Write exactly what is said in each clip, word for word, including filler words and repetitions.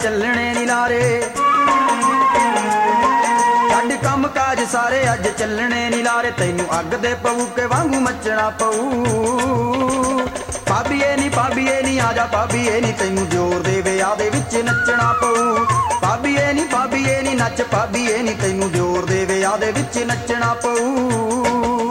ਚੱਲਣੇ ਨੀ ਲਾਰੇ ਛੱਡ ਕੰਮ ਕਾਜ ਸਾਰੇ ਅੱਜ ਚੱਲਣੇ ਨੀ ਲਾਰੇ ਤੈਨੂੰ ਅੱਗ ਦੇ ਪਊਕੇ ਵਾਂਗੂ ਮੱਚਣਾ ਪਊ ਭਾਬੀਏ ਨੀ ਭਾਬੀਏ ਨੀ ਆਜਾ ਭਾਬੀਏ ਨੀ ਤੈਨੂੰ ਜ਼ੋਰ ਦੇ ਵਿਆਹ ਦੇ ਵਿੱਚ ਨੱਚਣਾ ਪਊ ਭਾਬੀਏ ਨੀ ਭਾਬੀਏ ਨੀ ਨੱਚ ਭਾਬੀਏ ਨੀ ਤੈਨੂੰ ਜ਼ੋਰ ਦੇ ਵਿਆਹ ਦੇ ਵਿੱਚ ਨੱਚਣਾ ਪਊ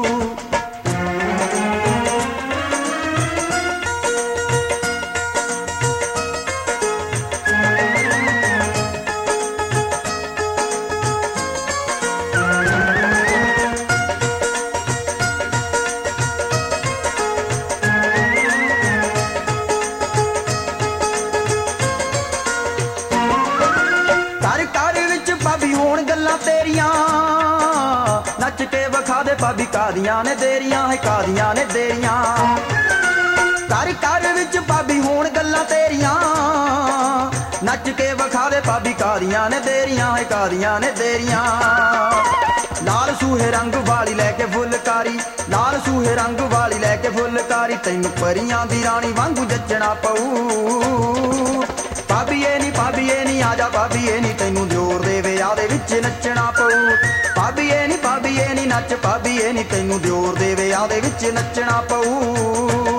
तेरियां नच के विखा दे भाभी कादियां ने देरियां है कादियां ने देरियां घर घर विच भाभी होण गल्लां तेरियां नच के विखा दे भाभी कादियां ने देरियां है कादियां ने देरियां लाल सूहे रंग वाली लैके फुलकारी लाल सूहे रंग वाली लैके फुलकारी तैनूं परियां दी रानी वांगू जचना पऊ भाभीए नी भाभीए नी आजा भाभीए नी तैनूं जोर दे विआह दे विच नच्चना पऊ भाभीए नी भाभीए नी नच भाभीए नी तैनूं जोर दे विआह दे विच नच्चना पऊ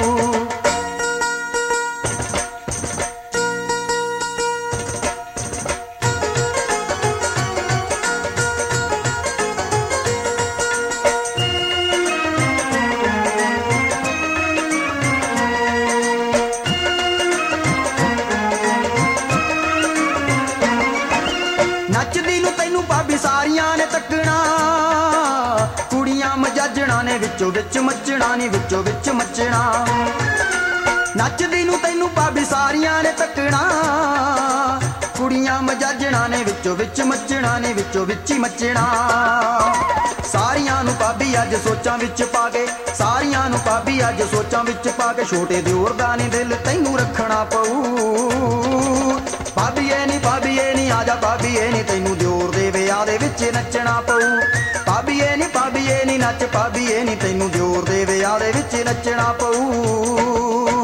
नचदी नूं तैनूं भाभी सारियां ने तकना कुड़ियां मजाजणा ने विचों विच मचना नी विचों विच मचना नचदी नूं तैनूं भाभी सारियां ने तकना कुड़ियां मजाजणा ने विचों विच मचना नी विचों विच ही मचना सारियां नूं भाभी अज सोचां विच पा के सारियां नूं भाभी अज सोचां विच पा के छोटे दिओर दा नी दिल तैनूं रखना पऊ भाभीए नी भाभीए नी आजा भाभीए नी तैनूं जोर दे विआह दे विच नच्चना पऊ भाभीए नी भाभीए नी नच भाभीए नी तैनूं जोर दे विआह दे विच नच्चना पऊ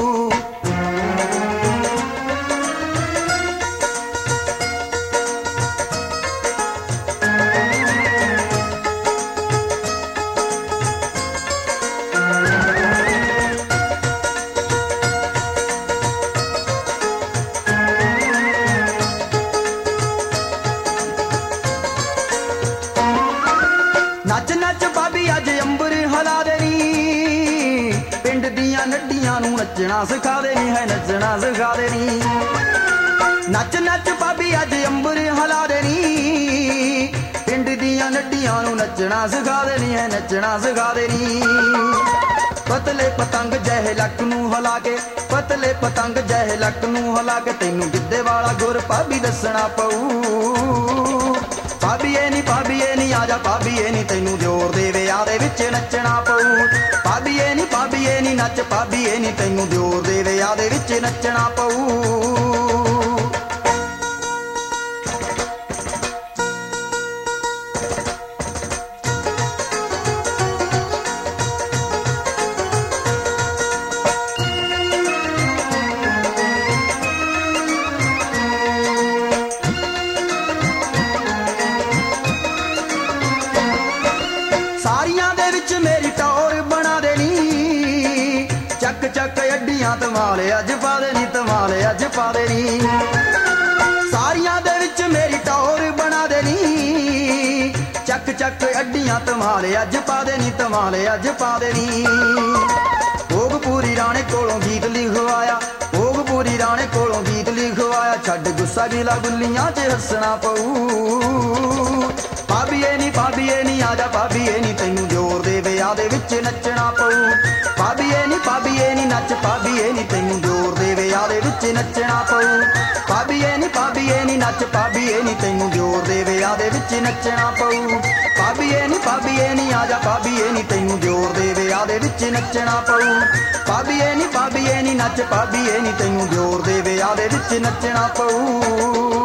नच नच भाभी अज अंबर हला देनी पिंड दियां नड्डियां नूं नचना सिखा देनी है नचना सिखा देनी नच नच भाभी अज अंबर हला देनी पिंड दियां नड्डियां नूं नचना सिखा देनी है नचना सिखा देनी पतले पतंग जहे लक नूं हला के पतले पतंग जहे लक नूं हला के तैनूं गिद्धे वाला गुर भाभी दसना पऊ भाभीए नी भाभीए नी आजा भाभीए नी तैनूं जोर दे विआह दे विच नच्चना पऊ भाभीए नी भाभीए नी नच भाभीए नी तैनूं जोर दे विआह दे विच नच्चना पऊ सारियां दे विच मेरी टौर बना देनी चक चक अड्डियां तमाले अज पा देनी तमाले अज पा देनी सारियां दे विच मेरी टौर बना देनी चक चक अड्डियां तमाले अज पा देनी तमाले अज पा देनी भोगपुरी राणे कोलों गीत लिखवाया भोगपुरी राणे कोलों गीत लिखवाया छड्ड गुस्सा गिला गुल्लियां च हसना पऊ भाभीए नी भाभीए नी आजा भाभीए नी तैनूं जोर दे विआह दे विच नच्चना पऊ भाभीए नी भाभीए नी नच भाभीए नी तैनूं जोर दे विआह दे विच नच्चना पऊ भाभीए नी भाभीए नी नच भाभीए नी तैनूं जोर दे विआह दे विच नच्चना पऊ भाभीए नी भाभीए नी आजा भाभीए नी तैनूं जोर दे विआह दे विच नच्चना पऊ भाभीए नी भाभीए नी नच भाभीए नी तैनूं जोर दे विआह दे विच नच्चना पऊ।